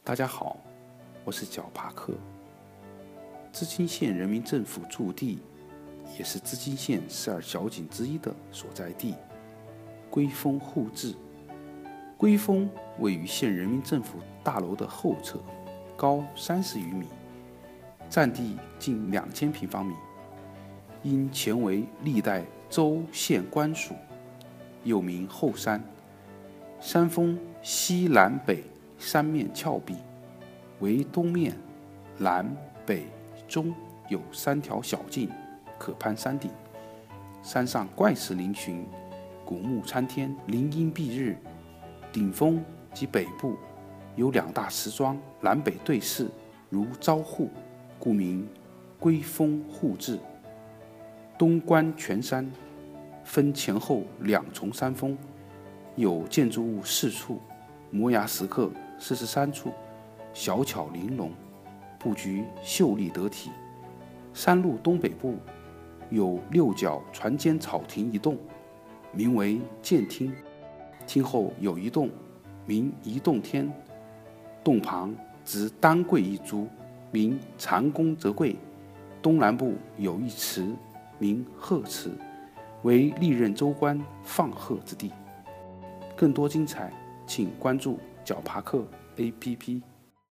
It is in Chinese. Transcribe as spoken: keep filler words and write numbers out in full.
大家好，我是皎帕克。织金县人民政府驻地，也是织金县十二小景之一的所在地——龟峰户治。龟峰位于县人民政府大楼的后侧，高三十余米，占地近两千平方米。因前为历代州县官署，又名后山。山峰西南北三面峭壁，为东面南北中有三条小径可攀山顶。山上怪石嶙峋，古木参天，林荫蔽日。顶峰及北部有两大石桩，南北对视，如招户，故名龟峰户治。东观全山，分前后两重山峰，有建筑物四处，摩崖石刻四十三处，小巧玲珑，布局秀丽得体。山路东北部有六角船间草亭一栋，名为剑厅，厅后有一栋，名一洞天，洞旁植丹桂一株，名蟾宫折桂。东南部有一池，名鹤池，为历任州官放鹤之地。更多精彩，请关注皎帕克 A P P。